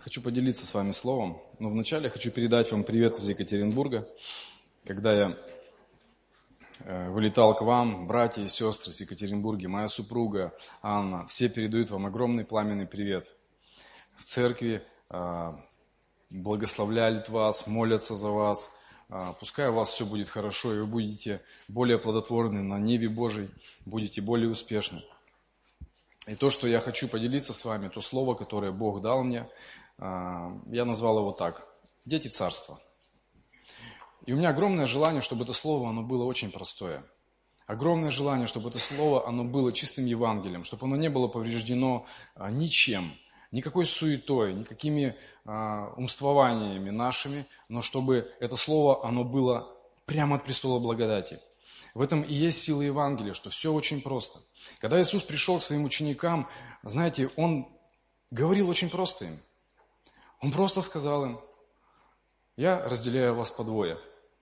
Хочу поделиться с вами словом, но вначале хочу передать вам привет из Екатеринбурга. Когда я вылетал к вам, братья и сестры из Екатеринбурга, моя супруга Анна, все передают вам огромный пламенный привет. В церкви благословляют вас, молятся за вас. Пускай у вас все будет хорошо, и вы будете более плодотворны на ниве Божьей, будете более успешны. И то, что я хочу поделиться с вами, то слово, которое Бог дал мне, я назвал его так: «Дети царства». И у меня огромное желание, чтобы это слово, оно было очень простое. Огромное желание, чтобы это слово, оно было чистым Евангелием, чтобы оно не было повреждено ничем, никакой суетой, никакими умствованиями нашими, но чтобы это слово, оно было прямо от престола благодати. В этом и есть сила Евангелия, что все очень просто. Когда Иисус пришел к своим ученикам, знаете, Он говорил очень просто им. Он просто сказал им: «Я разделяю вас по двое».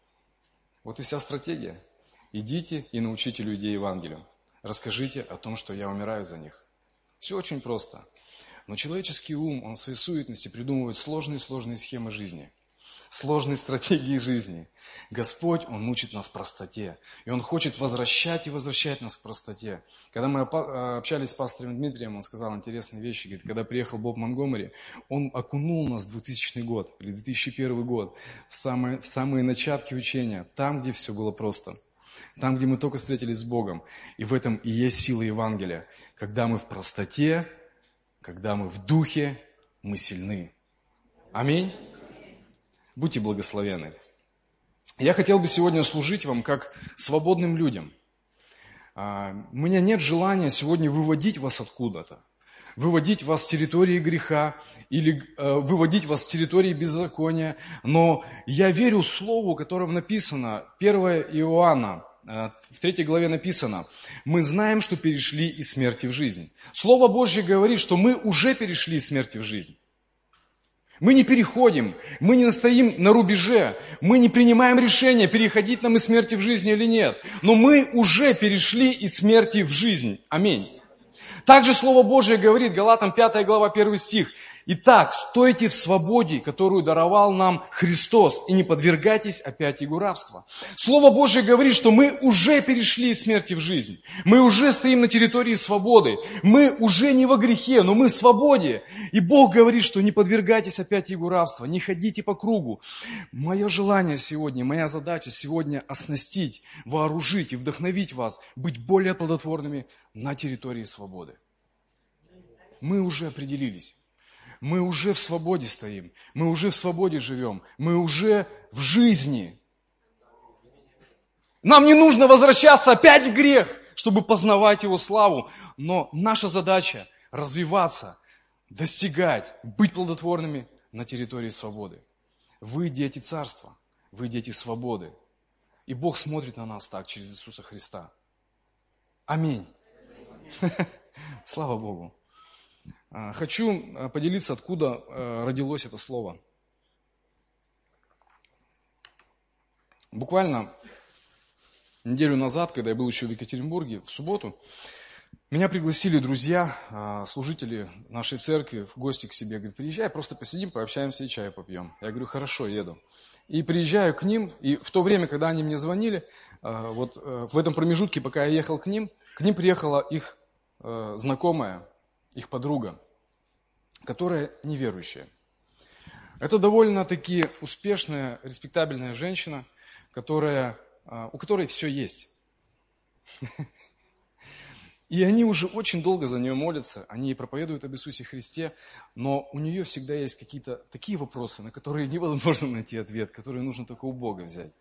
Вот и вся стратегия. Идите и научите людей Евангелию. Расскажите о том, что я умираю за них. Все очень просто. Но человеческий ум, он в своей суетности придумывает сложные схемы жизни. Сложные стратегии жизни. Господь, Он учит нас простоте. И Он хочет возвращать и возвращать нас к простоте. Когда мы общались с пастором Дмитрием, он сказал интересные вещи. Говорит, когда приехал Боб Монтгомери, он окунул нас в 2000 год или 2001 год, в самые начатки учения, там, где все было просто. Там, где мы только встретились с Богом. И в этом и есть сила Евангелия. Когда мы в простоте, когда мы в духе, мы сильны. Аминь. Будьте благословенны. Я хотел бы сегодня служить вам как свободным людям. У меня нет желания сегодня выводить вас откуда-то, выводить вас с территории греха или выводить вас с территории беззакония, но я верю слову, которым написано, 1 Иоанна, в 3 главе написано: «Мы знаем, что перешли из смерти в жизнь». Слово Божье говорит, что мы уже перешли из смерти в жизнь. Мы не переходим, мы не стоим на рубеже, мы не принимаем решение, переходить нам из смерти в жизнь или нет. Но мы уже перешли из смерти в жизнь. Аминь. Также Слово Божие говорит, Галатам 5 глава 1 стих: «Итак, стойте в свободе, которую даровал нам Христос, и не подвергайтесь опять игу рабства». Слово Божие говорит, что мы уже перешли из смерти в жизнь. Мы уже стоим на территории свободы. Мы уже не во грехе, но мы в свободе. И Бог говорит, что не подвергайтесь опять игу рабства, не ходите по кругу. Мое желание сегодня, моя задача сегодня оснастить, вооружить и вдохновить вас быть более плодотворными на территории свободы. Мы уже определились. Мы уже в свободе стоим, мы уже в свободе живем, мы уже в жизни. Нам не нужно возвращаться опять в грех, чтобы познавать Его славу, но наша задача развиваться, достигать, быть плодотворными на территории свободы. Вы дети царства, вы дети свободы, и Бог смотрит на нас так через Иисуса Христа. Аминь. Слава Богу. Хочу поделиться, откуда родилось это слово. Буквально неделю назад, когда я был еще в Екатеринбурге, в субботу, меня пригласили друзья, служители нашей церкви в гости к себе. Говорят, приезжай, просто посидим, пообщаемся и чай попьем. Я говорю, хорошо, еду. И приезжаю к ним, и в то время, когда они мне звонили, вот в этом промежутке, пока я ехал к ним приехала их знакомая, их подруга, которая неверующая. Это довольно-таки успешная, респектабельная женщина, у которой все есть. И они уже очень долго за нее молятся, они ей проповедуют об Иисусе Христе, но у нее всегда есть какие-то такие вопросы, на которые невозможно найти ответ, которые нужно только у Бога взять.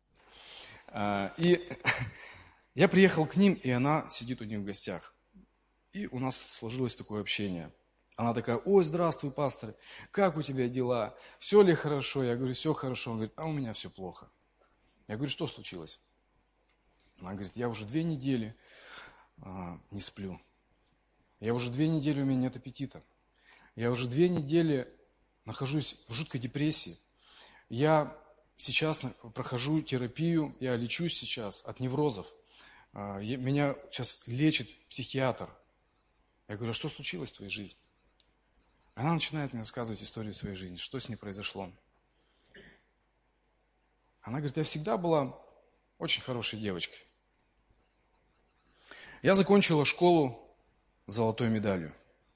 И я приехал к ним, и она сидит у них в гостях. И у нас сложилось такое общение. Она такая: ой, здравствуй, пастор, как у тебя дела? Все ли хорошо? Я говорю, все хорошо. Он говорит, а у меня все плохо. Я говорю, что случилось? Она говорит, я уже 2 недели не сплю. Я уже 2 недели, у меня нет аппетита. Я уже 2 недели нахожусь в жуткой депрессии. Я сейчас прохожу терапию, я лечусь сейчас от неврозов. Меня сейчас лечит психиатр. Я говорю, а что случилось в твоей жизни? Она начинает мне рассказывать историю своей жизни, что с ней произошло. Она говорит, я всегда была очень хорошей девочкой. Я закончила школу с золотой медалью.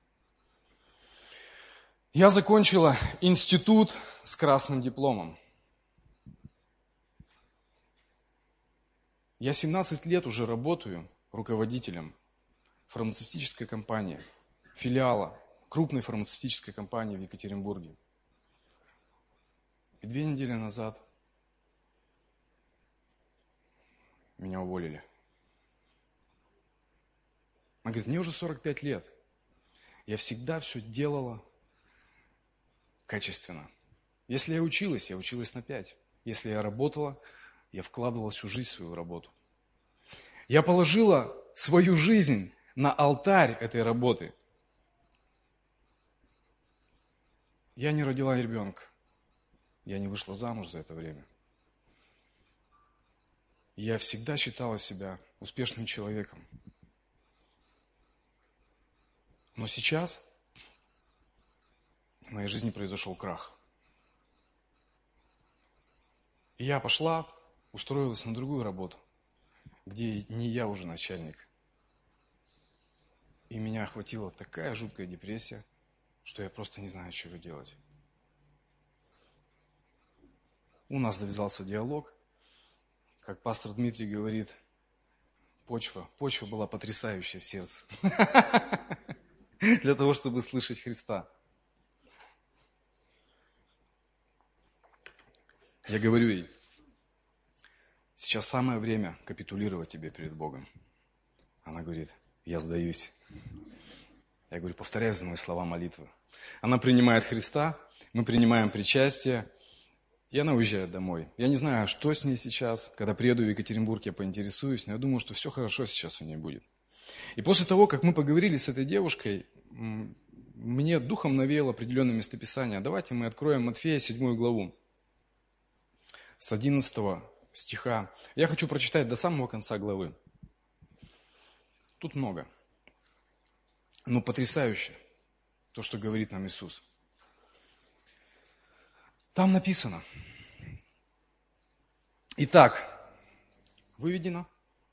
Я закончила институт с красным дипломом. Я 17 лет уже работаю руководителем фармацевтической компании, филиала крупной фармацевтической компании в Екатеринбурге. И 2 недели назад меня уволили. Она говорит, мне уже 45 лет. Я всегда все делала качественно. Если я училась на 5. Если я работала, я вкладывала всю жизнь в свою работу. Я положила свою жизнь на алтарь этой работы. Я не родила ребенка. Я не вышла замуж за это время. Я всегда считала себя успешным человеком. Но сейчас в моей жизни произошел крах. И я пошла, устроилась на другую работу, где не я уже начальник. И меня охватила такая жуткая депрессия, что я просто не знаю, что делать. У нас завязался диалог. Как пастор Дмитрий говорит, почва была потрясающая в сердце. Для того, чтобы слышать Христа. Я говорю ей, сейчас самое время капитулировать тебе перед Богом. Она говорит, я сдаюсь. Я говорю, повторяй за мной слова молитвы. Она принимает Христа, мы принимаем причастие, и она уезжает домой. Я не знаю, что с ней сейчас. Когда приеду в Екатеринбург, я поинтересуюсь, но я думаю, что все хорошо сейчас у нее будет. И после того, как мы поговорили с этой девушкой, мне духом навеяло определенное местописание. Давайте мы откроем Матфея 7 главу. С 11 стиха. Я хочу прочитать до самого конца главы. Тут много. Но потрясающе то, что говорит нам Иисус. Там написано. Итак, выведено.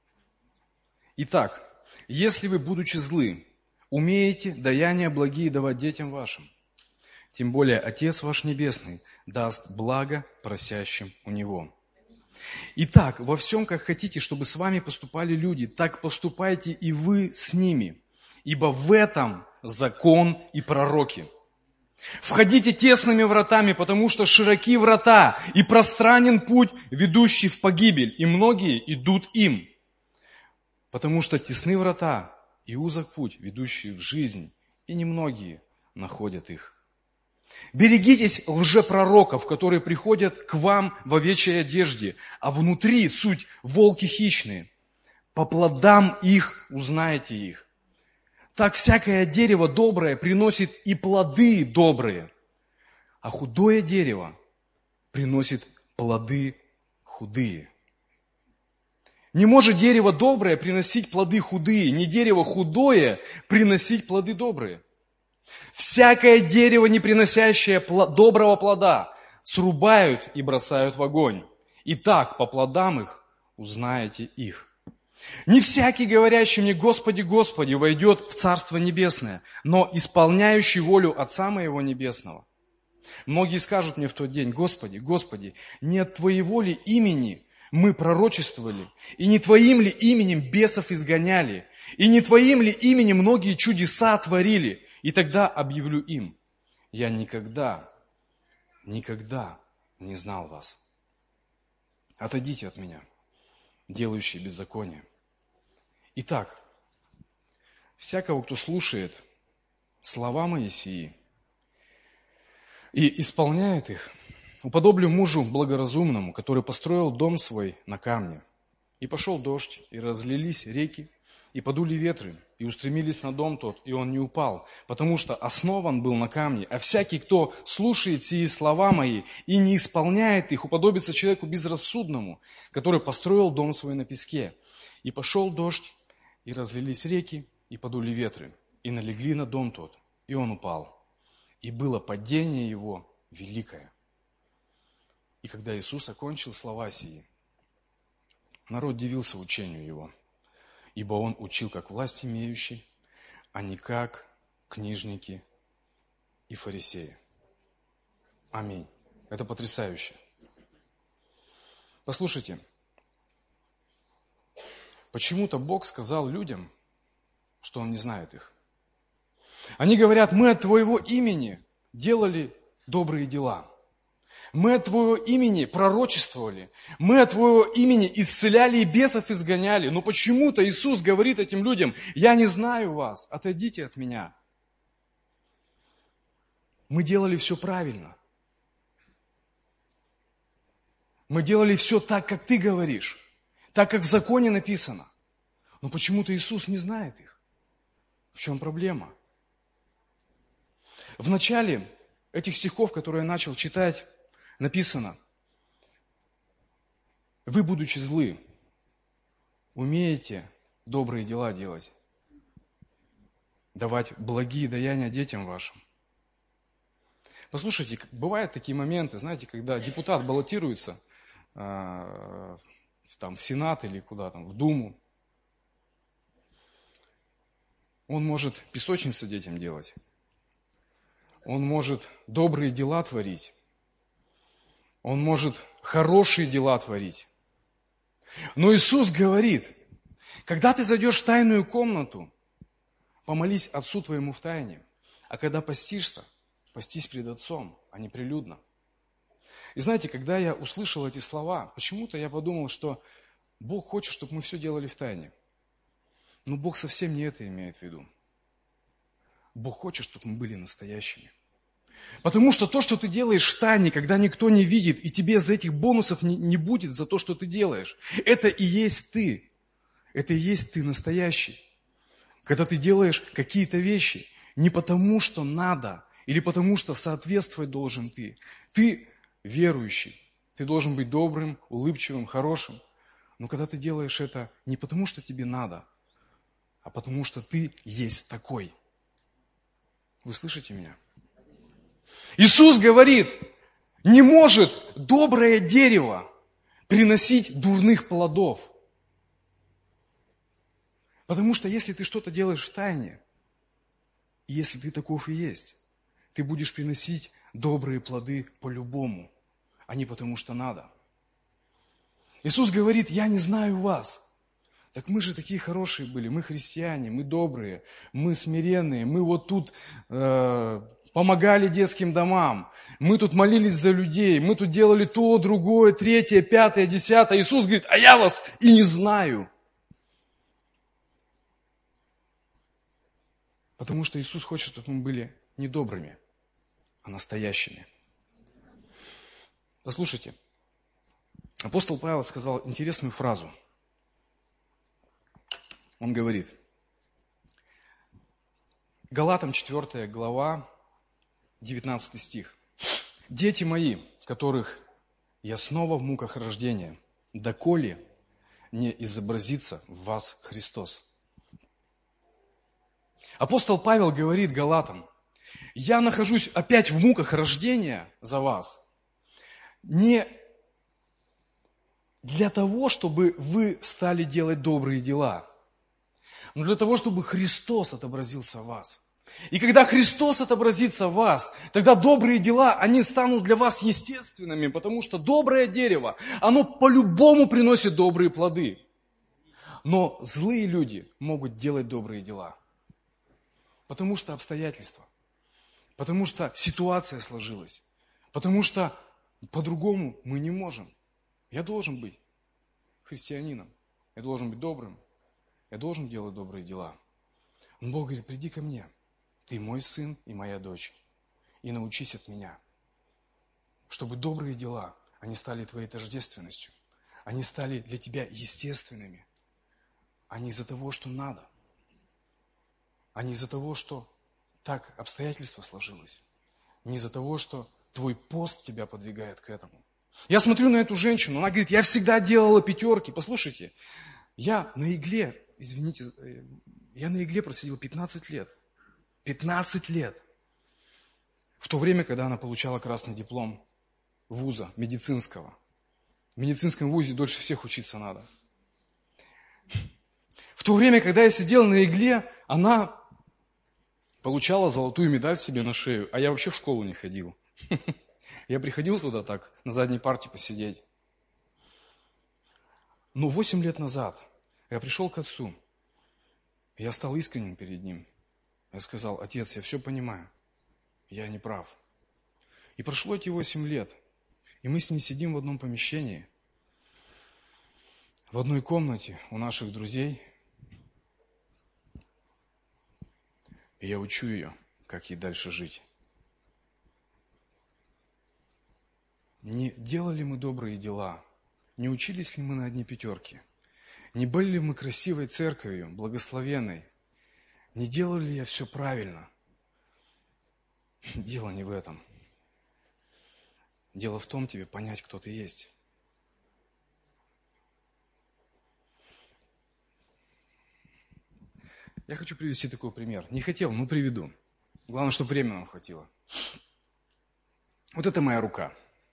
Итак, если вы, будучи злы, умеете даяния благие давать детям вашим, тем более Отец ваш Небесный даст благо просящим у Него. Итак, во всем, как хотите, чтобы с вами поступали люди, так поступайте и вы с ними, ибо в этом закон и пророки. Входите тесными вратами, потому что широки врата и пространен путь, ведущий в погибель, и многие идут им. Потому что тесны врата и узок путь, ведущий в жизнь, и немногие находят их. Берегитесь лжепророков, которые приходят к вам в овечьей одежде, а внутри суть волки хищные. По плодам их узнаете их. Так всякое дерево доброе приносит и плоды добрые, а худое дерево приносит плоды худые. Не может дерево доброе приносить плоды худые, не дерево худое приносить плоды добрые. Всякое дерево, не приносящее доброго плода, срубают и бросают в огонь. Итак, по плодам их узнаете их. Не всякий, говорящий мне, Господи, Господи, войдет в Царство Небесное, но исполняющий волю Отца Моего Небесного. Многие скажут мне в тот день, Господи, Господи, не от Твоего ли имени мы пророчествовали, и не Твоим ли именем бесов изгоняли, и не Твоим ли именем многие чудеса творили? И тогда объявлю им, я никогда не знал вас. Отойдите от меня, делающие беззаконие. Итак, всякого, кто слушает слова мои сии и исполняет их, уподоблю мужу благоразумному, который построил дом свой на камне. И пошел дождь, и разлились реки, и подули ветры, и устремились на дом тот, и он не упал, потому что основан был на камне. А всякий, кто слушает сии слова мои и не исполняет их, уподобится человеку безрассудному, который построил дом свой на песке. И пошел дождь, и разлились реки, и подули ветры, и налегли на дом тот, и он упал. и было падение его великое. И когда Иисус окончил слова сии, народ дивился учению его, ибо он учил как власть имеющий, а не как книжники и фарисеи. Аминь. Это потрясающе. Послушайте, почему-то Бог сказал людям, что Он не знает их. Они говорят: мы от Твоего имени делали добрые дела. Мы от Твоего имени пророчествовали. Мы от Твоего имени исцеляли и бесов изгоняли. Но почему-то Иисус говорит этим людям: я не знаю вас, отойдите от меня. Мы делали все правильно. Мы делали все так, как Ты говоришь, так, как в законе написано. Но почему-то Иисус не знает их. В чем проблема? В начале этих стихов, которые я начал читать, написано: вы, будучи злы, умеете добрые дела делать, давать благие даяния детям вашим. Послушайте, бывают такие моменты, знаете, когда депутат баллотируется в Сенат или куда там, в Думу. Он может песочницы детям делать. Он может добрые дела творить. Он может хорошие дела творить. Но Иисус говорит: когда ты зайдешь в тайную комнату, помолись Отцу твоему в тайне, а когда постишься, постись пред Отцом, а не прилюдно. И знаете, когда я услышал эти слова, почему-то я подумал, что Бог хочет, чтобы мы все делали в тайне. Но Бог совсем не это имеет в виду. Бог хочет, чтобы мы были настоящими. Потому что то, что ты делаешь в тайне, когда никто не видит, и тебе за этих бонусов не будет за то, что ты делаешь, это и есть ты. Это и есть ты настоящий. Когда ты делаешь какие-то вещи не потому, что надо, или потому, что соответствовать должен ты. Ты верующий. Ты должен быть добрым, улыбчивым, хорошим. Но когда ты делаешь это не потому, что тебе надо, а потому, что ты есть такой. Вы слышите меня? Иисус говорит: не может доброе дерево приносить дурных плодов. Потому что если ты что-то делаешь в тайне, и если ты таков и есть, ты будешь приносить добрые плоды по-любому, а не потому что надо. Иисус говорит: я не знаю вас. Так мы же такие хорошие были, мы христиане, мы добрые, мы смиренные, мы вот тут помогали детским домам, мы тут молились за людей, мы тут делали то, другое, третье, пятое, десятое. Иисус говорит: а я вас и не знаю. Потому что Иисус хочет, чтобы мы были не добрыми, а настоящими. Послушайте, апостол Павел сказал интересную фразу. Он говорит, Галатам 4 глава, 19 стих. «Дети мои, которых я снова в муках рождения, доколе не изобразится в вас Христос». Апостол Павел говорит Галатам: я нахожусь опять в муках рождения за вас, не для того, чтобы вы стали делать добрые дела, но для того, чтобы Христос отобразился в вас. И когда Христос отобразится в вас, тогда добрые дела, они станут для вас естественными, потому что доброе дерево, оно по-любому приносит добрые плоды. Но злые люди могут делать добрые дела, потому что обстоятельства, потому что ситуация сложилась, потому что по-другому мы не можем. Я должен быть христианином, я должен быть добрым, я должен делать добрые дела. Но Бог говорит: приди ко мне, ты мой сын и моя дочь, и научись от меня, чтобы добрые дела, они стали твоей тождественностью, они стали для тебя естественными, а не из-за того, что надо, а не из-за того, что так обстоятельства сложилось, не из-за того, что твой пост тебя подвигает к этому. Я смотрю на эту женщину, она говорит: я всегда делала пятерки. Послушайте, я на игле, извините, я на игле просидел 15 лет. 15 лет. В то время, когда она получала красный диплом вуза медицинского. В медицинском вузе дольше всех учиться надо. В то время, когда я сидел на игле, она получала золотую медаль себе на шею, а я вообще в школу не ходил. Я приходил туда так, на задней парте посидеть. Но 8 лет назад я пришел к отцу, и я стал искренним перед ним. Я сказал: отец, я все понимаю, я не прав. И прошло эти 8 лет, и мы с ней сидим в одном помещении, в одной комнате у наших друзей, и я учу ее, как ей дальше жить. Не делали мы добрые дела, не учились ли мы на одни пятерки, не были ли мы красивой церковью, благословенной, не делали ли я все правильно? Дело не в этом. Дело в том, тебе понять, кто ты есть. Я хочу привести такой пример. Не хотел, но приведу. Главное, чтобы времени нам хватило. Вот это моя рука.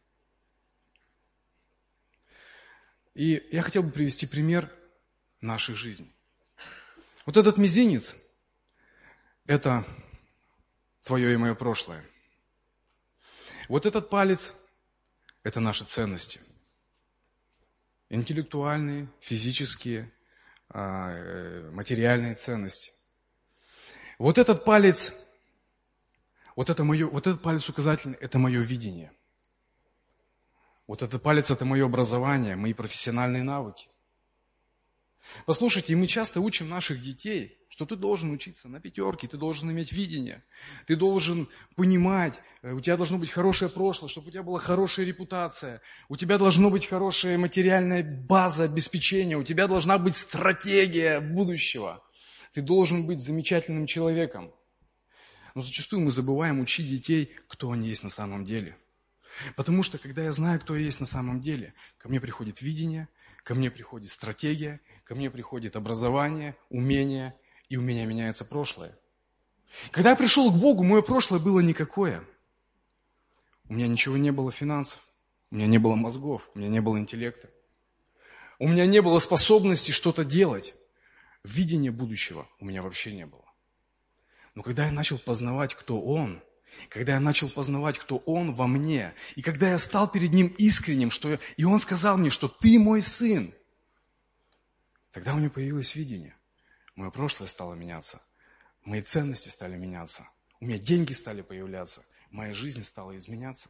И я хотел бы привести пример нашей жизни. Вот этот мизинец – это твое и мое прошлое. Вот этот палец – это наши ценности. Интеллектуальные, физические, материальные ценности. Вот этот палец, вот этот палец указательный – это мое видение. Вот этот палец – это мое образование, мои профессиональные навыки. Послушайте, мы часто учим наших детей, что ты должен учиться на пятерке, ты должен иметь видение, ты должен понимать, у тебя должно быть хорошее прошлое, чтобы у тебя была хорошая репутация, у тебя должна быть хорошая материальная база обеспечения, у тебя должна быть стратегия будущего. Ты должен быть замечательным человеком. Но зачастую мы забываем учить детей, кто они есть на самом деле. Потому что, когда я знаю, кто я есть на самом деле, ко мне приходит видение, ко мне приходит стратегия, ко мне приходит образование, умение, и у меня меняется прошлое. Когда я пришел к Богу, мое прошлое было никакое. У меня ничего не было финансов, у меня не было мозгов, у меня не было интеллекта. У меня не было способности что-то делать. Видения будущего у меня вообще не было. Но когда я начал познавать, кто Он, когда я начал познавать, кто Он во мне, и когда я стал перед Ним искренним, и Он сказал мне, что ты мой сын, тогда у меня появилось видение. Мое прошлое стало меняться, мои ценности стали меняться, у меня деньги стали появляться, моя жизнь стала изменяться.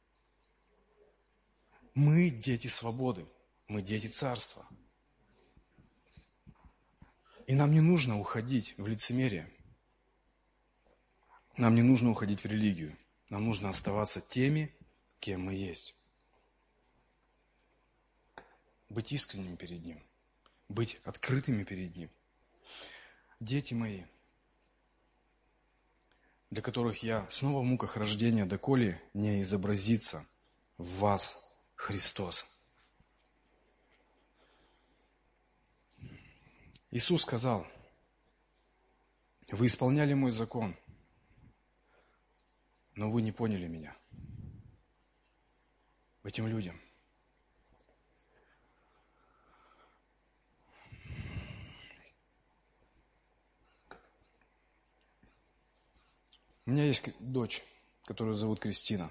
Мы дети свободы, мы дети царства. И нам не нужно уходить в лицемерие. Нам не нужно уходить в религию. Нам нужно оставаться теми, кем мы есть. Быть искренним перед Ним. Быть открытыми перед Ним. Дети мои, для которых я снова в муках рождения, доколе не изобразится в вас Христос. Иисус сказал: вы исполняли мой закон, но вы не поняли меня. Этим людям. У меня есть дочь, которую зовут Кристина.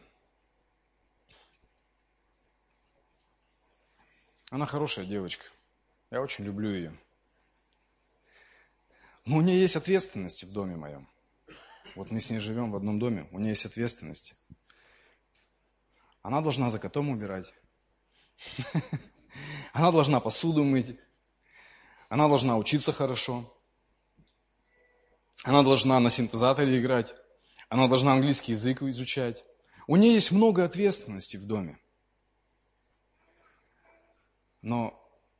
Она хорошая девочка. Я очень люблю ее. Но у нее есть ответственность в доме моем. Вот мы с ней живем в одном доме, у нее есть ответственность. Она должна за котом убирать. Она должна посуду мыть. Она должна учиться хорошо. Она должна на синтезаторе играть. Она должна английский язык изучать. У нее есть много ответственности в доме. Но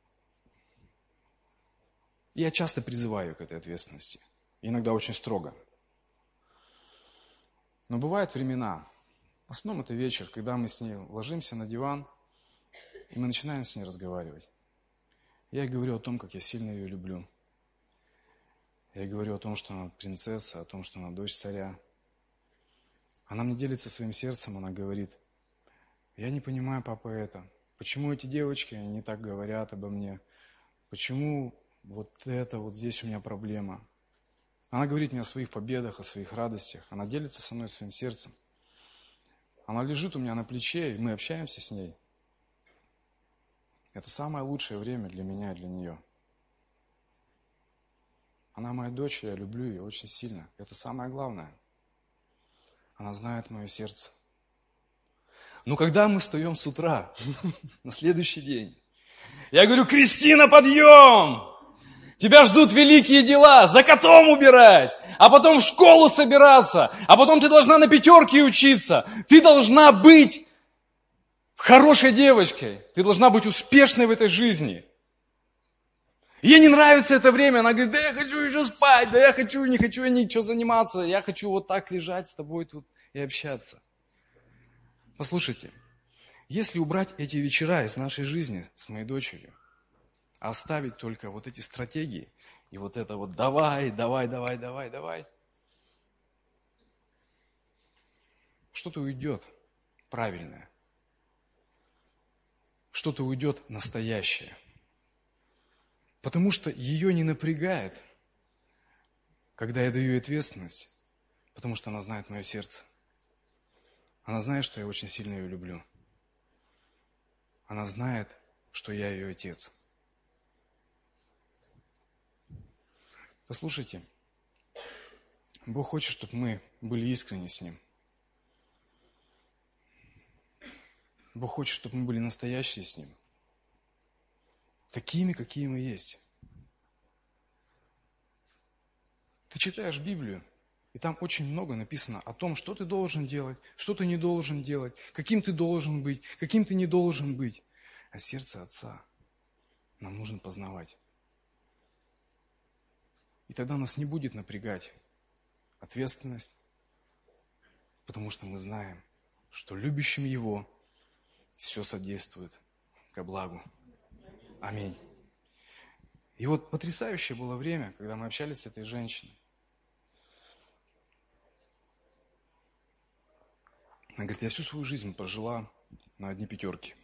я часто призываю к этой ответственности. Иногда очень строго. Но бывают времена, в основном это вечер, когда мы с ней ложимся на диван, и мы начинаем с ней разговаривать. Я ей говорю о том, как я сильно ее люблю. Я ей говорю о том, что она принцесса, о том, что она дочь царя. Она мне делится своим сердцем, она говорит: я не понимаю, папа, это. Почему эти девочки, они так говорят обо мне? Почему вот это, вот здесь у меня проблема? Она говорит мне о своих победах, о своих радостях. Она делится со мной своим сердцем. Она лежит у меня на плече, и мы общаемся с ней. Это самое лучшее время для меня и для нее. Она моя дочь, я люблю ее очень сильно. Это самое главное. Она знает мое сердце. Но когда мы встаем с утра, на следующий день, я говорю: Кристина, подъем! Тебя ждут великие дела, за котом убирать, а потом в школу собираться, а потом ты должна на пятерке учиться. Ты должна быть хорошей девочкой, ты должна быть успешной в этой жизни. Ей не нравится это время, она говорит: да я хочу еще спать, да я не хочу я ничего заниматься, я хочу вот так лежать с тобой тут и общаться. Послушайте, если убрать эти вечера из нашей жизни с моей дочерью, а оставить только вот эти стратегии и вот это вот давай, что-то уйдет правильное, что-то уйдет настоящее. Потому что ее не напрягает, когда я даю ей ответственность, потому что она знает мое сердце. Она знает, что я очень сильно ее люблю. Она знает, что я ее отец. Послушайте, Бог хочет, чтобы мы были искренни с Ним. Бог хочет, чтобы мы были настоящие с Ним. Такими, какие мы есть. Ты читаешь Библию, и там очень много написано о том, что ты должен делать, что ты не должен делать, каким ты должен быть, каким ты не должен быть. А сердце Отца нам нужно познавать. И тогда нас не будет напрягать ответственность, потому что мы знаем, что любящим Его все содействует ко благу. Аминь. И вот потрясающее было время, когда мы общались с этой женщиной. Она говорит: я всю свою жизнь прожила на одни пятерки.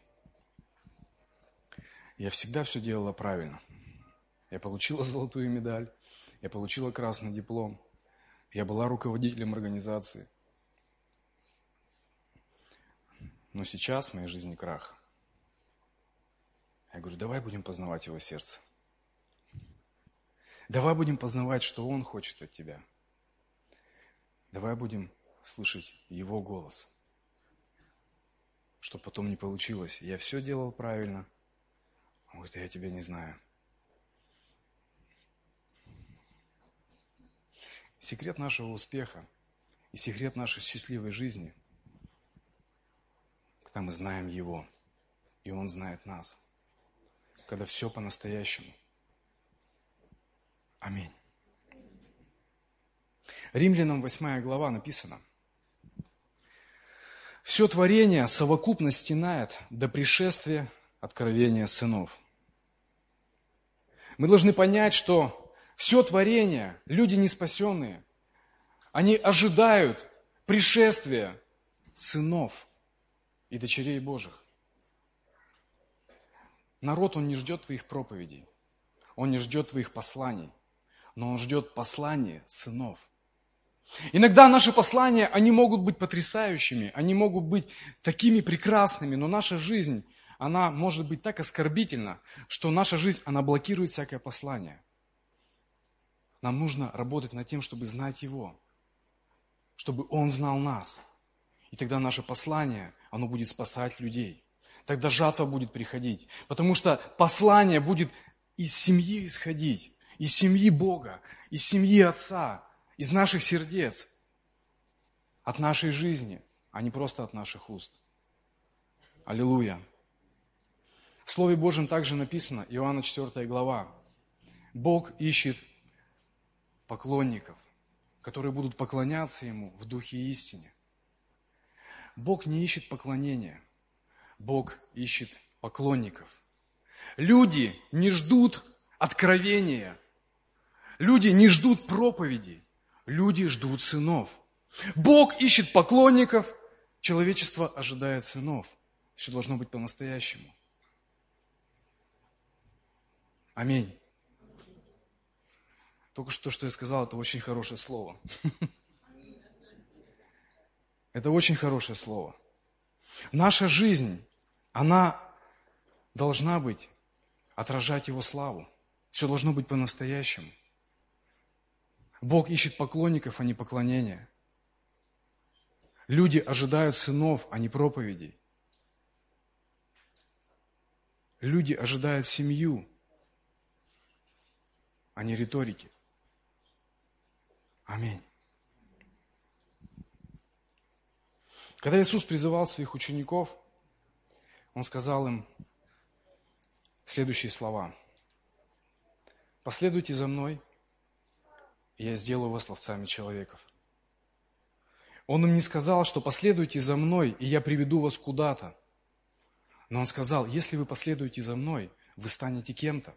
Я всегда все делала правильно. Я получила золотую медаль, я получила красный диплом, я была руководителем организации. Но сейчас в моей жизни крах. Я говорю: давай будем познавать Его сердце. Давай будем познавать, что Он хочет от тебя. Давай будем слышать Его голос. Чтобы потом не получилось: я все делал правильно, Он говорит: я тебя не знаю. Секрет нашего успеха и секрет нашей счастливой жизни, когда мы знаем Его, и Он знает нас. Когда все по-настоящему. Аминь. Римлянам 8 глава написано: все творение совокупно стенает до пришествия откровения сынов. Мы должны понять, что все творение, люди неспасенные, они ожидают пришествия сынов и дочерей Божьих. Народ, он не ждет твоих проповедей, он не ждет твоих посланий, но он ждет послания сынов. Иногда наши послания, они могут быть потрясающими, они могут быть такими прекрасными, но наша жизнь, она может быть так оскорбительна, что наша жизнь, она блокирует всякое послание. Нам нужно работать над тем, чтобы знать Его, чтобы Он знал нас. И тогда наше послание, оно будет спасать людей. Тогда жатва будет приходить, потому что послание будет из семьи исходить, из семьи Бога, из семьи Отца, из наших сердец, от нашей жизни, а не просто от наших уст. Аллилуйя. В Слове Божьем также написано, Иоанна 4 глава, Бог ищет поклонников, которые будут поклоняться Ему в духе и истине. Бог не ищет поклонения, Бог ищет поклонников. Люди не ждут откровения, люди не ждут проповедей, люди ждут сынов. Бог ищет поклонников, человечество ожидает сынов. Все должно быть по-настоящему. Аминь. Только что я сказал, это очень хорошее слово. Это очень хорошее слово. Наша жизнь, она должна быть, отражать Его славу. Все должно быть по-настоящему. Бог ищет поклонников, а не поклонения. Люди ожидают сынов, а не проповедей. Люди ожидают семью, а не риторики. Аминь. Когда Иисус призывал своих учеников, Он сказал им следующие слова. «Последуйте за Мной, и я сделаю вас ловцами человеков». Он им не сказал, что последуйте за Мной, и я приведу вас куда-то. Но Он сказал, если вы последуете за Мной, вы станете кем-то.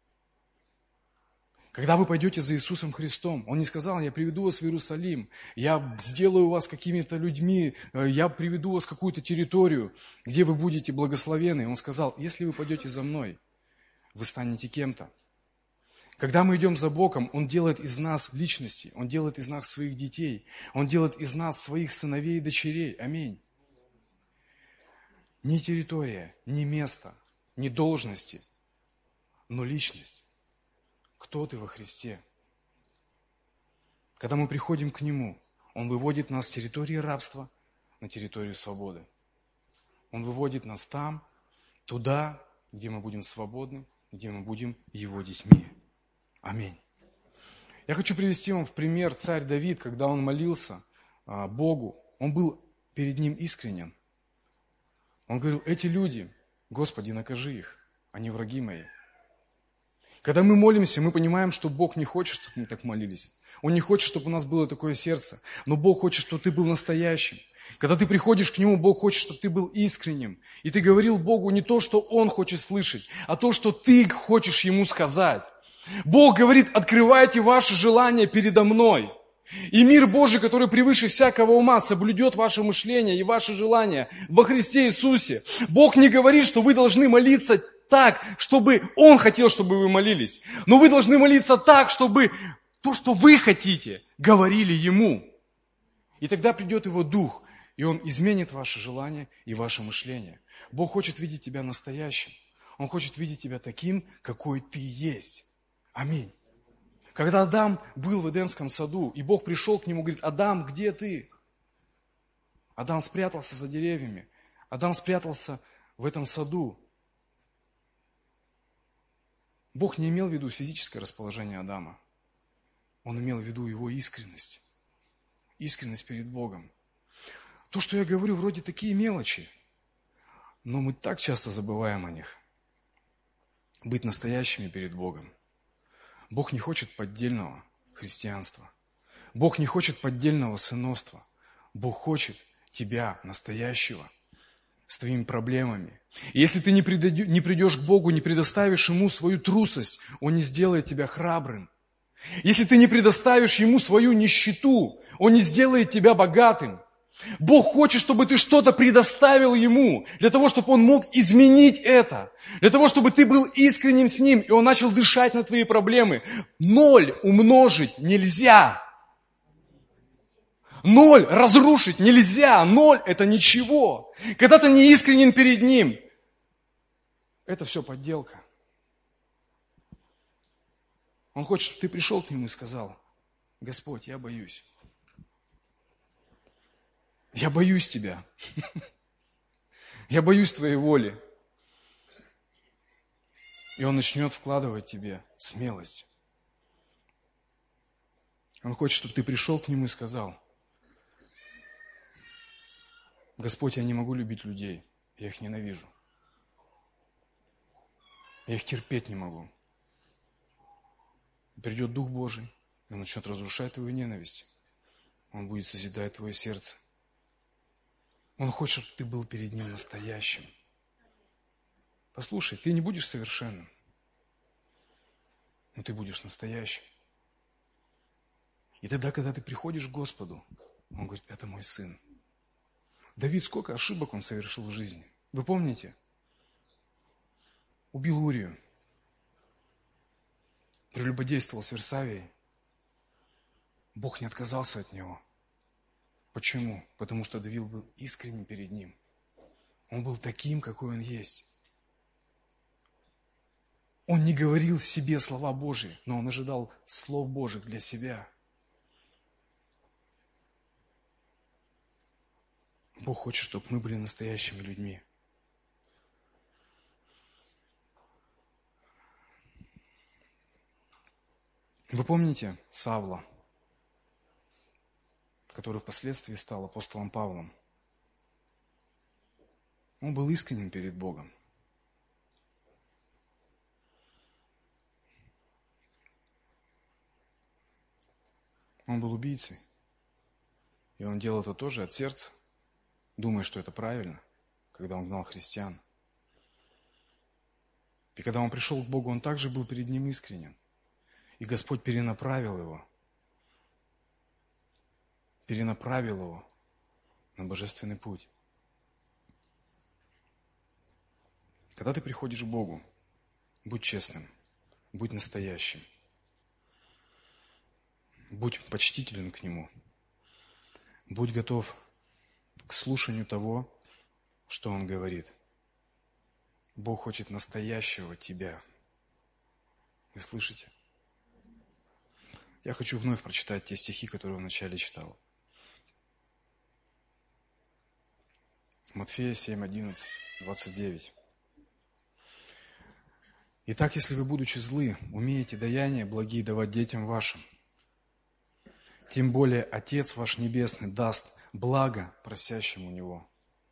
Когда вы пойдете за Иисусом Христом, Он не сказал, я приведу вас в Иерусалим, я сделаю вас какими-то людьми, я приведу вас в какую-то территорию, где вы будете благословены. Он сказал, если вы пойдете за Мной, вы станете кем-то. Когда мы идем за Богом, Он делает из нас личности, Он делает из нас своих детей, Он делает из нас своих сыновей и дочерей. Аминь. Не территория, не место, не должности, но личность. Кто ты во Христе? Когда мы приходим к Нему, Он выводит нас с территории рабства на территорию свободы. Он выводит нас там, туда, где мы будем свободны, где мы будем Его детьми. Аминь. Я хочу привести вам в пример царь Давид, когда он молился Богу. Он был перед Ним искренен. Он говорил, эти люди, Господи, накажи их, они враги мои. Когда мы молимся, мы понимаем, что Бог не хочет, чтобы мы так молились. Он не хочет, чтобы у нас было такое сердце. Но Бог хочет, чтобы ты был настоящим. Когда ты приходишь к Нему, Бог хочет, чтобы ты был искренним. И ты говорил Богу не то, что Он хочет слышать, а то, что ты хочешь Ему сказать. Бог говорит, открывайте ваши желания передо мной. И мир Божий, который превыше всякого ума, соблюдет ваше мышление и ваши желания во Христе Иисусе. Бог не говорит, что вы должны молиться так, чтобы Он хотел, чтобы вы молились. Но вы должны молиться так, чтобы то, что вы хотите, говорили Ему. И тогда придет Его Дух, и Он изменит ваши желания и ваше мышление. Бог хочет видеть тебя настоящим. Он хочет видеть тебя таким, какой ты есть. Аминь. Когда Адам был в Эдемском саду, и Бог пришел к нему и говорит, Адам, где ты? Адам спрятался за деревьями. Адам спрятался в этом саду. Бог не имел в виду физическое расположение Адама. Он имел в виду его искренность. Искренность перед Богом. То, что я говорю, вроде такие мелочи, но мы так часто забываем о них. Быть настоящими перед Богом. Бог не хочет поддельного христианства. Бог не хочет поддельного сыновства. Бог хочет тебя, настоящего, с твоими проблемами. И если ты не придешь к Богу, не предоставишь Ему свою трусость, Он не сделает тебя храбрым. Если ты не предоставишь Ему свою нищету, Он не сделает тебя богатым. Бог хочет, чтобы ты что-то предоставил Ему, для того, чтобы Он мог изменить это, для того, чтобы ты был искренним с Ним, и Он начал дышать на твои проблемы. 0 умножить нельзя. 0 разрушить нельзя. 0 это ничего. Когда ты не искренен перед Ним, это все подделка. Он хочет, чтобы ты пришел к Нему и сказал, Господь, я боюсь. Я боюсь Тебя. Я боюсь Твоей воли. И Он начнет вкладывать тебе смелость. Он хочет, чтобы ты пришел к Нему и сказал, Господь, я не могу любить людей, я их ненавижу. Я их терпеть не могу. Придет Дух Божий, и Он начнет разрушать твою ненависть. Он будет созидать твое сердце. Он хочет, чтобы ты был перед Ним настоящим. Послушай, ты не будешь совершенным, но ты будешь настоящим. И тогда, когда ты приходишь к Господу, Он говорит, это мой сын. Давид, сколько ошибок он совершил в жизни? Вы помните? Убил Урию. Прелюбодействовал с Версавией. Бог не отказался от него. Почему? Потому что Давид был искренним перед ним. Он был таким, какой он есть. Он не говорил себе слова Божьи, но он ожидал слов Божьих для себя. Бог хочет, чтобы мы были настоящими людьми. Вы помните Савла, который впоследствии стал апостолом Павлом? Он был искренен перед Богом. Он был убийцей. И он делал это тоже от сердца, думая, что это правильно, когда он гнал христиан. И когда он пришел к Богу, он также был перед ним искренен. И Господь перенаправил его на божественный путь. Когда ты приходишь к Богу, будь честным, будь настоящим, будь почтителен к Нему, будь готов к слушанию того, что Он говорит. Бог хочет настоящего тебя. Вы слышите? Я хочу вновь прочитать те стихи, которые вначале читал. Матфея 7, 11, 29. «Итак, если вы, будучи злы, умеете даяния благие давать детям вашим, тем более Отец ваш Небесный даст благо просящим у Него.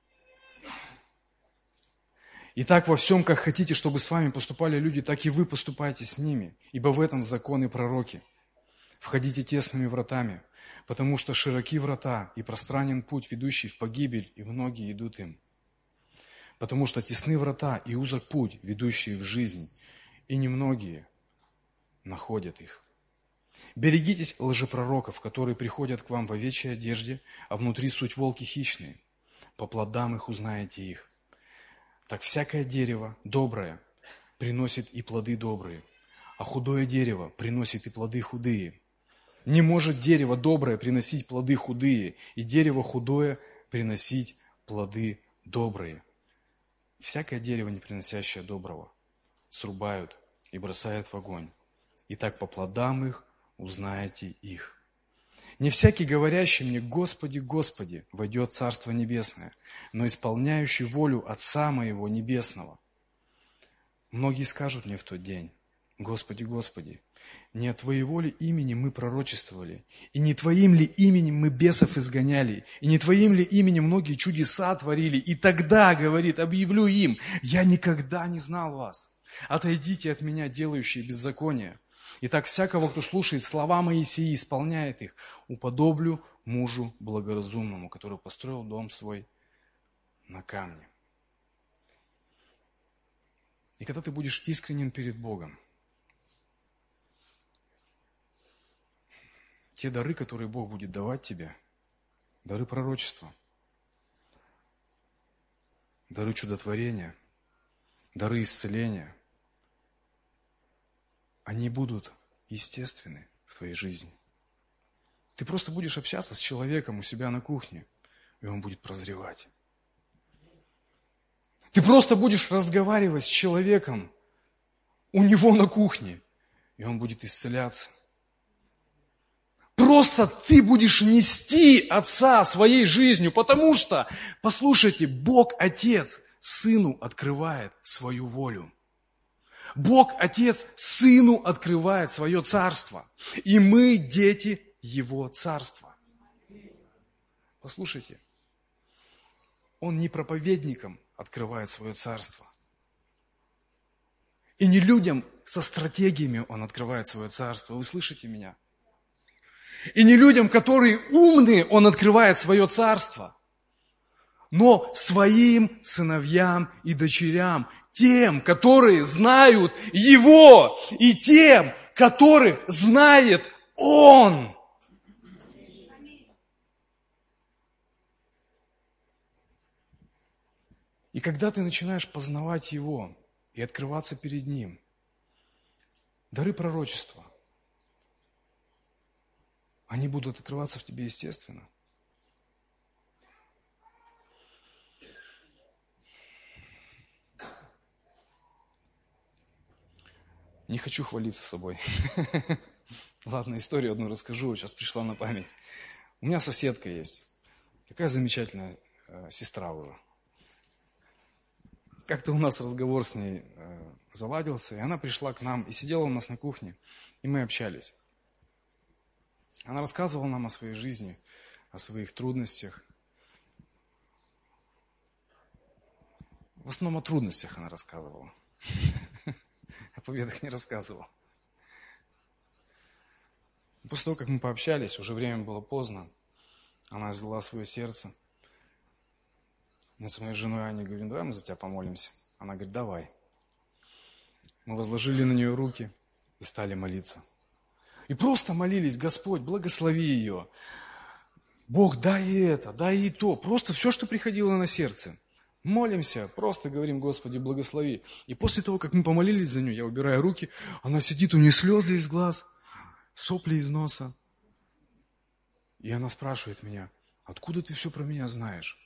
Итак, во всем, как хотите, чтобы с вами поступали люди, так и вы поступайте с ними, ибо в этом закон и пророки. Входите тесными вратами, потому что широки врата и пространен путь, ведущий в погибель, и многие идут им. Потому что тесны врата и узок путь, ведущий в жизнь, и немногие находят их. Берегитесь лжепророков, которые приходят к вам в овечьей одежде, а внутри суть волки хищные. По плодам их узнаете их. Так всякое дерево доброе приносит и плоды добрые, а худое дерево приносит и плоды худые. Не может дерево доброе приносить плоды худые, и дерево худое приносить плоды добрые. Всякое дерево, не приносящее доброго, срубают и бросают в огонь. И так по плодам их узнаете их. Не всякий, говорящий мне: Господи, Господи, войдет в Царство Небесное, но исполняющий волю Отца моего Небесного. Многие скажут мне в тот день: Господи, Господи, не от Твоего ли имени мы пророчествовали, и не Твоим ли именем мы бесов изгоняли, и не Твоим ли именем многие чудеса творили? И тогда, говорит, объявлю им: я никогда не знал вас. Отойдите от меня, делающие беззаконие. Итак, всякого, кто слушает слова мои сии и исполняет их, уподоблю мужу благоразумному, который построил дом свой на камне. И когда ты будешь искренен перед Богом, те дары, которые Бог будет давать тебе, дары пророчества, дары чудотворения, дары исцеления, они будут естественны в твоей жизни. Ты просто будешь общаться с человеком у себя на кухне, и он будет прозревать. Ты просто будешь разговаривать с человеком у него на кухне, и он будет исцеляться. Просто ты будешь нести Отца своей жизнью, потому что, послушайте, Бог Отец Сыну открывает свою волю. Бог Отец Сыну открывает свое царство. И мы дети Его царства. Послушайте, Он не проповедникам открывает свое царство. И не людям со стратегиями Он открывает свое царство. Вы слышите меня? И не людям, которые умные, Он открывает свое царство. Но своим сыновьям и дочерям, тем, которые знают Его, и тем, которых знает Он. И когда ты начинаешь познавать Его и открываться перед Ним, дары пророчества, они будут открываться в тебе естественно. Не хочу хвалиться собой. Ладно, историю одну расскажу, сейчас пришла на память. У меня соседка есть, такая замечательная сестра уже. Как-то у нас разговор с ней заладился, и она пришла к нам и сидела у нас на кухне, и мы общались. Она рассказывала нам о своей жизни, о своих трудностях. В основном о трудностях она рассказывала. О победах не рассказывала. После того, как мы пообщались, уже время было поздно, она взяла свое сердце. Мы с моей женой Аней говорим: давай мы за тебя помолимся. Она говорит: давай. Мы возложили на нее руки и стали молиться. И просто молились: Господь, благослови ее. Бог, дай и это, дай и то. Просто все, что приходило на сердце. Молимся, просто говорим: Господи, благослови. И после того, как мы помолились за нее, я убираю руки, она сидит, у нее слезы из глаз, сопли из носа. И она спрашивает меня: откуда ты все про меня знаешь?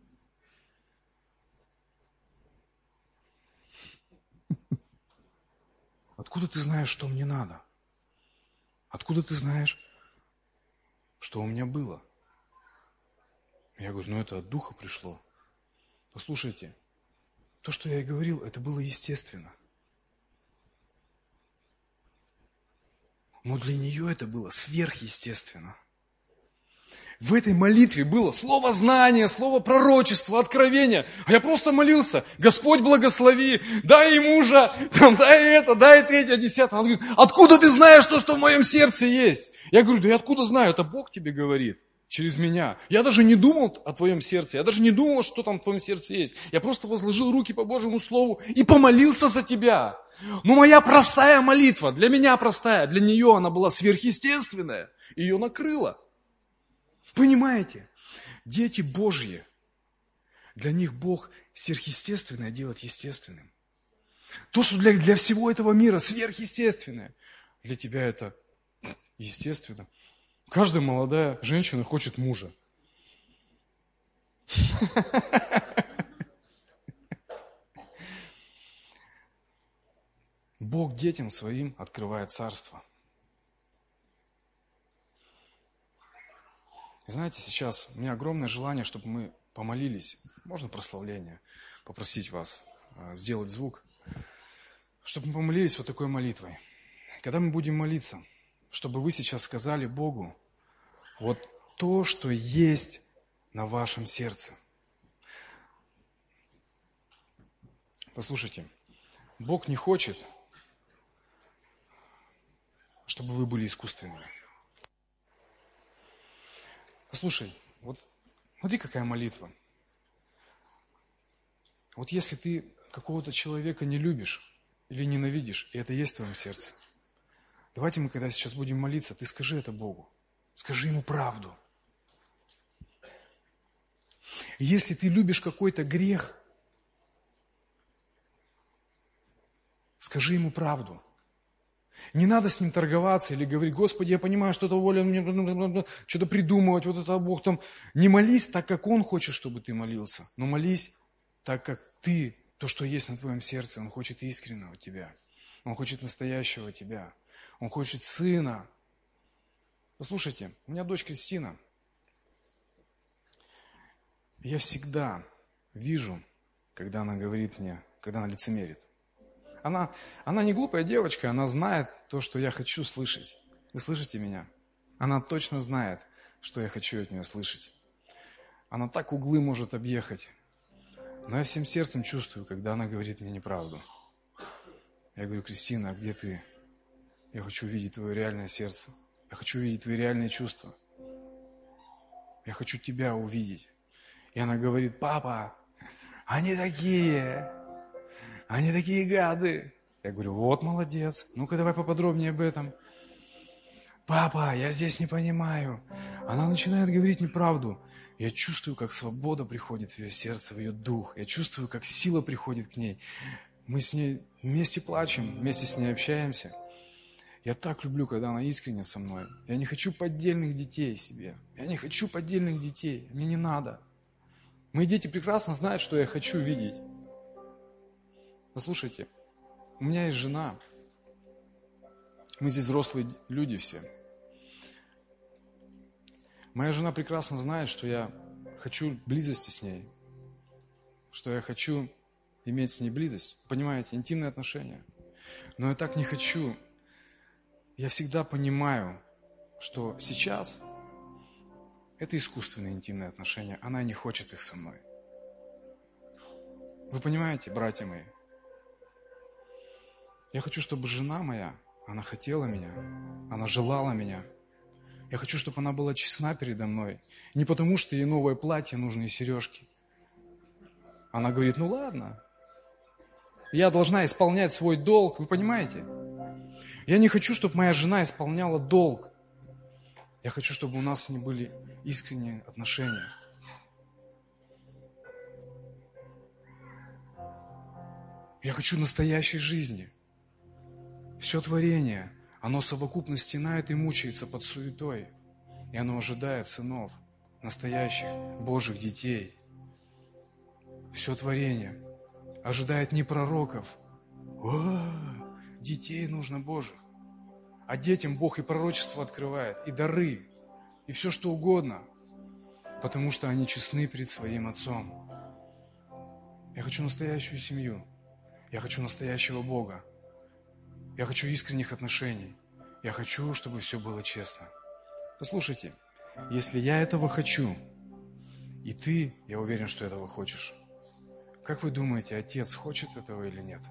Откуда ты знаешь, что мне надо? Откуда ты знаешь, что у меня было? Я говорю: это от Духа пришло. Послушайте, то, что я и говорил, это было естественно. Но для нее это было сверхъестественно. В этой молитве было слово знания, слово пророчества, откровения. А я просто молился: Господь, благослови, дай и мужа, дай это, дай третье, десятое. Она говорит: откуда ты знаешь то, что в моем сердце есть? Я говорю: да я откуда знаю? Это Бог тебе говорит через меня. Я даже не думал о твоем сердце, я даже не думал, что там в твоем сердце есть. Я просто возложил руки по Божьему Слову и помолился за тебя. Но моя простая молитва, для меня простая, для нее она была сверхъестественная. Ее накрыло. Понимаете? Дети Божьи, для них Бог сверхъестественное делает естественным. То, что для всего этого мира сверхъестественное, для тебя это естественно. Каждая молодая женщина хочет мужа. Бог детям своим открывает царство. И знаете, сейчас у меня огромное желание, чтобы мы помолились. Можно прославление? Попросить вас сделать звук. Чтобы мы помолились вот такой молитвой. Когда мы будем молиться, чтобы вы сейчас сказали Богу вот то, что есть на вашем сердце. Послушайте, Бог не хочет, чтобы вы были искусственными. Послушай, вот смотри, какая молитва. Вот если ты какого-то человека не любишь или ненавидишь, и это есть в твоем сердце, давайте мы, когда сейчас будем молиться, ты скажи это Богу. Скажи Ему правду. Если ты любишь какой-то грех, скажи Ему правду. Не надо с Ним торговаться или говорить: Господи, я понимаю, что это воля, мне что-то придумывать, вот это Бог там. Не молись так, как Он хочет, чтобы ты молился, но молись так, как ты, то, что есть на твоем сердце. Он хочет искреннего тебя, Он хочет настоящего тебя, Он хочет сына. Послушайте, у меня дочь Кристина. Я всегда вижу, когда она говорит мне, когда она лицемерит. Она не глупая девочка, она знает то, что я хочу слышать. Вы слышите меня? Она точно знает, что я хочу от нее слышать. Она так углы может объехать. Но я всем сердцем чувствую, когда она говорит мне неправду. Я говорю: Кристина, а где ты? Я хочу видеть твое реальное сердце. Я хочу видеть твои реальные чувства. Я хочу тебя увидеть. И она говорит: папа, они такие гады. Я говорю: вот молодец, ну-ка давай поподробнее об этом. Папа, я здесь не понимаю. Она начинает говорить неправду. Я чувствую, как свобода приходит в ее сердце, в ее дух. Я чувствую, как сила приходит к ней. Мы с ней вместе плачем, вместе с ней общаемся. Я так люблю, когда она искренне со мной. Я не хочу поддельных детей себе. Я не хочу поддельных детей. Мне не надо. Мои дети прекрасно знают, что я хочу видеть. Послушайте, у меня есть жена. Мы здесь взрослые люди все. Моя жена прекрасно знает, что я хочу близости с ней. Что я хочу иметь с ней близость. Понимаете, интимные отношения. Но я так не хочу. Я всегда понимаю, что сейчас это искусственные интимные отношения. Она не хочет их со мной. Вы понимаете, братья мои? Я хочу, чтобы жена моя, она хотела меня, она желала меня. Я хочу, чтобы она была честна передо мной. Не потому, что ей новое платье нужны и сережки. Она говорит, ну ладно, я должна исполнять свой долг. Вы понимаете? Я не хочу, чтобы моя жена исполняла долг. Я хочу, чтобы у нас с ней были искренние отношения. Я хочу настоящей жизни. Все творение, оно совокупно стенает и мучается под суетой. И оно ожидает сынов, настоящих Божьих детей. Все творение ожидает не пророков. Детей нужно Божьих. А детям Бог и пророчество открывает, и дары, и все что угодно, потому что они честны перед своим Отцом. Я хочу настоящую семью. Я хочу настоящего Бога. Я хочу искренних отношений. Я хочу, чтобы все было честно. Послушайте, если я этого хочу, и ты, я уверен, что этого хочешь, как вы думаете, Отец хочет этого или нет?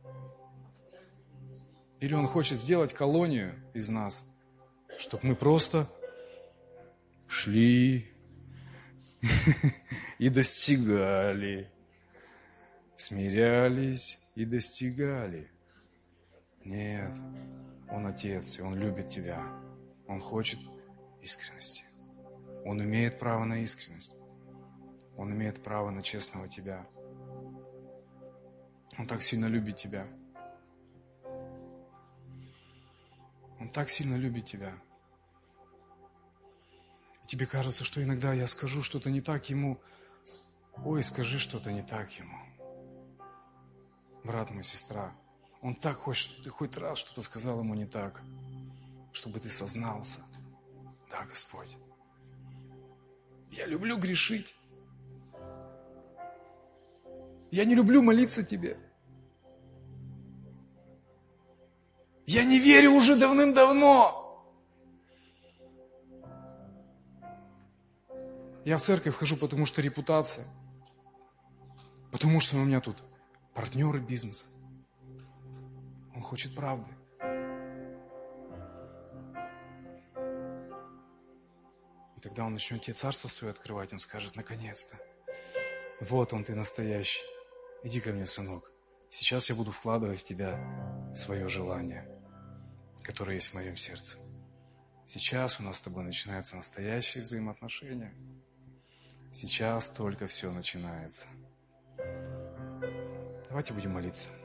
Или Он хочет сделать колонию из нас, чтобы мы просто шли и достигали, смирялись и достигали? Нет, Он Отец, и Он любит тебя. Он хочет искренности. Он имеет право на искренность. Он имеет право на честного тебя. Он так сильно любит тебя. Он так сильно любит тебя. И тебе кажется, что иногда я скажу что-то не так ему. Ой, скажи что-то не так ему. Брат мой, сестра, он так хочет, чтобы ты хоть раз что-то сказал ему не так, чтобы ты сознался. Да, Господь, я люблю грешить. Я не люблю молиться Тебе. Я не верю уже давным-давно. Я в церковь хожу, потому что репутация. Потому что у меня тут партнеры бизнеса. Он хочет правды. И тогда он начнет тебе царство свое открывать. Он скажет, наконец-то. Вот он ты настоящий. Иди ко мне, сынок. Сейчас я буду вкладывать в тебя свое желание, которое есть в моем сердце. Сейчас у нас с тобой начинаются настоящие взаимоотношения. Сейчас только все начинается. Давайте будем молиться.